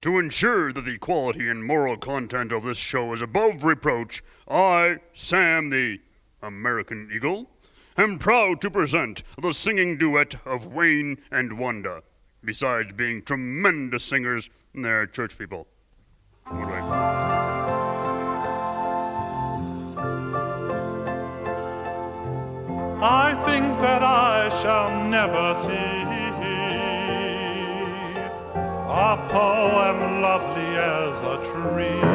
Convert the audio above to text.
To ensure that the quality and moral content of this show is above reproach, I, Sam the American Eagle, am proud to present the singing duet of Wayne and Wanda. Besides being tremendous singers, they're church people. I think that I shall never see a poem lovely as a tree.